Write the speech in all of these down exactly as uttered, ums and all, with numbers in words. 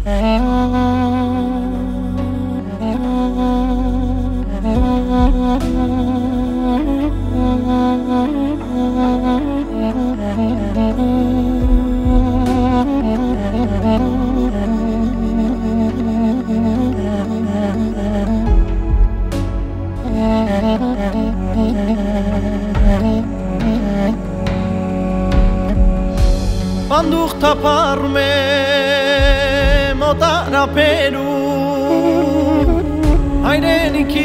Pandukta parme motara peru Ayreni ki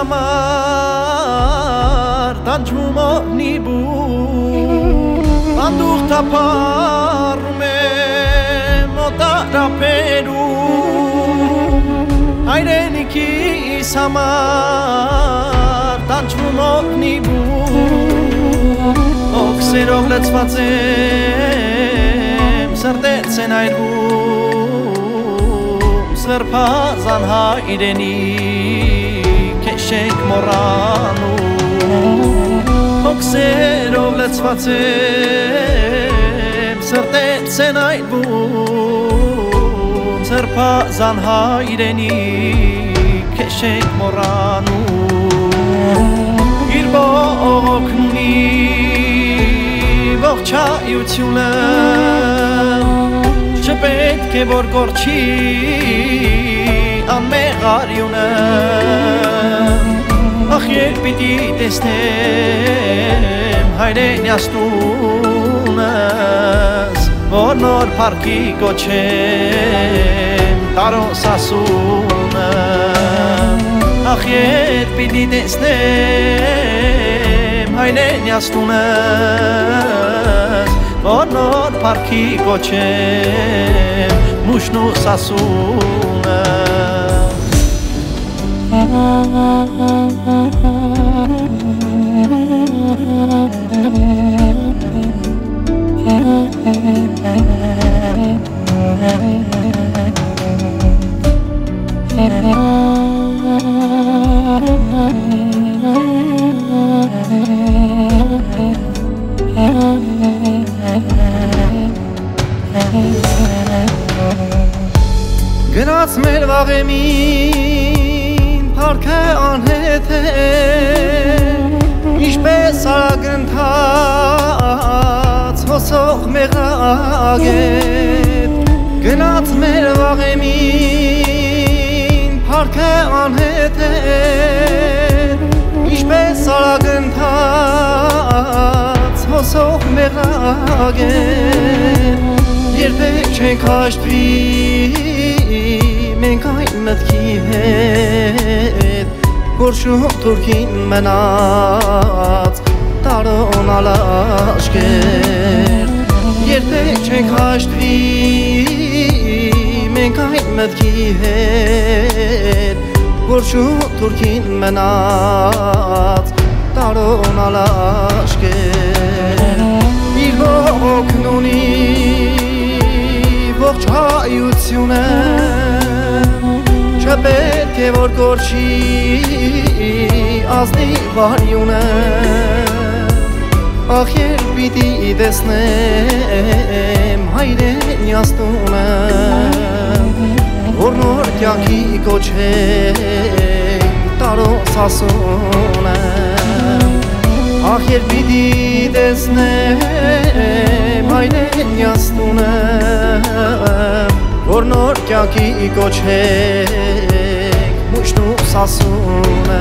samar tanjumo nibu Pandukta parme motara peru Ayreni ki samar tanjumo nibu Okserov letsvatzem Սրտեցեն այրվում սրբազան հայրենի քեշենք մոռանում հոգսերով լցված եմ սրտեցեն այրվում սրբազան հայրենի քեշենք մոռանում իր ողոքնի ողջայությունը Չպետք է որ կորչի անմեղ արյունը Ախ երբ պիտի տեսնեմ հայրենյաս տունս Որ նոր փառքի կոչեմ տարոս ասունը Ախ երբ պիտի տեսնեմ հայրենյաս տունս Որ նոր փառքի կոչեմ մուշն ու սասունը Գնաց մեր վաղեմին փառքը անհետ է Ինչպես արագընթաց հոսող մեղրագետ Գնաց մեր վաղեմին փառքը անհետ է Ինչպես արագընթաց հոսող մեղրագետ Երբեք չենք հաշտվի մենք այն մտքի հետ որ շուտ թուրքին մնաց տարոնալ աշկեր Երբեք չենք հաշտվի մենք այն մտքի հետ որ շուտ թուրքին մնաց տարոնալ աշկեր իր ողոքն ունի ողջ հայությունը Չպետք է որ կորչի ազնիվ արյունը Ախ երբ պիտի տեսնեմ հայրենյաս տունը Որ նոր կյանքի կոչենք տարոս ասունը Ախ երբ պիտի տեսնեմ հայրենյաս տունը Որ նոր կյանքի կոչենք մուշն ու սասունը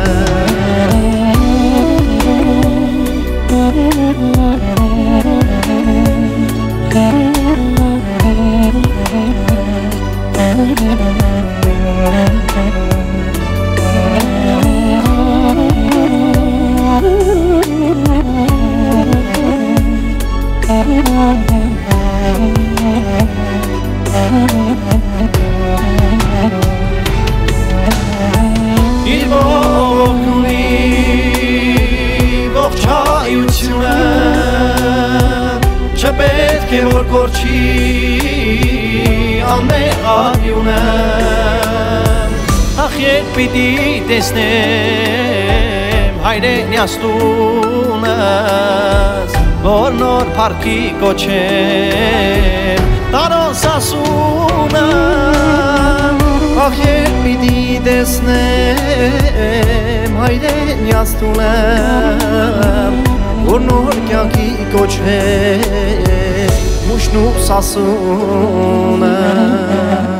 Իր ողոքնի ողջայությունը Չպետք է որ կորչի անմեղ արյունը Ախ երբ պիտի տեսնեմ հայրենյաս տունս Որ նոր փառքի կոչեմ տարոս ասունը տեսնեմ հայրենի աստունեմ որ նոր կյանքի կոչվե մուշն ու սասունը